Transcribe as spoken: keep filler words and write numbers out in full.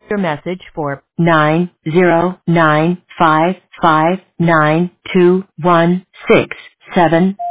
your message for nine zero nine five five nine two one six seven.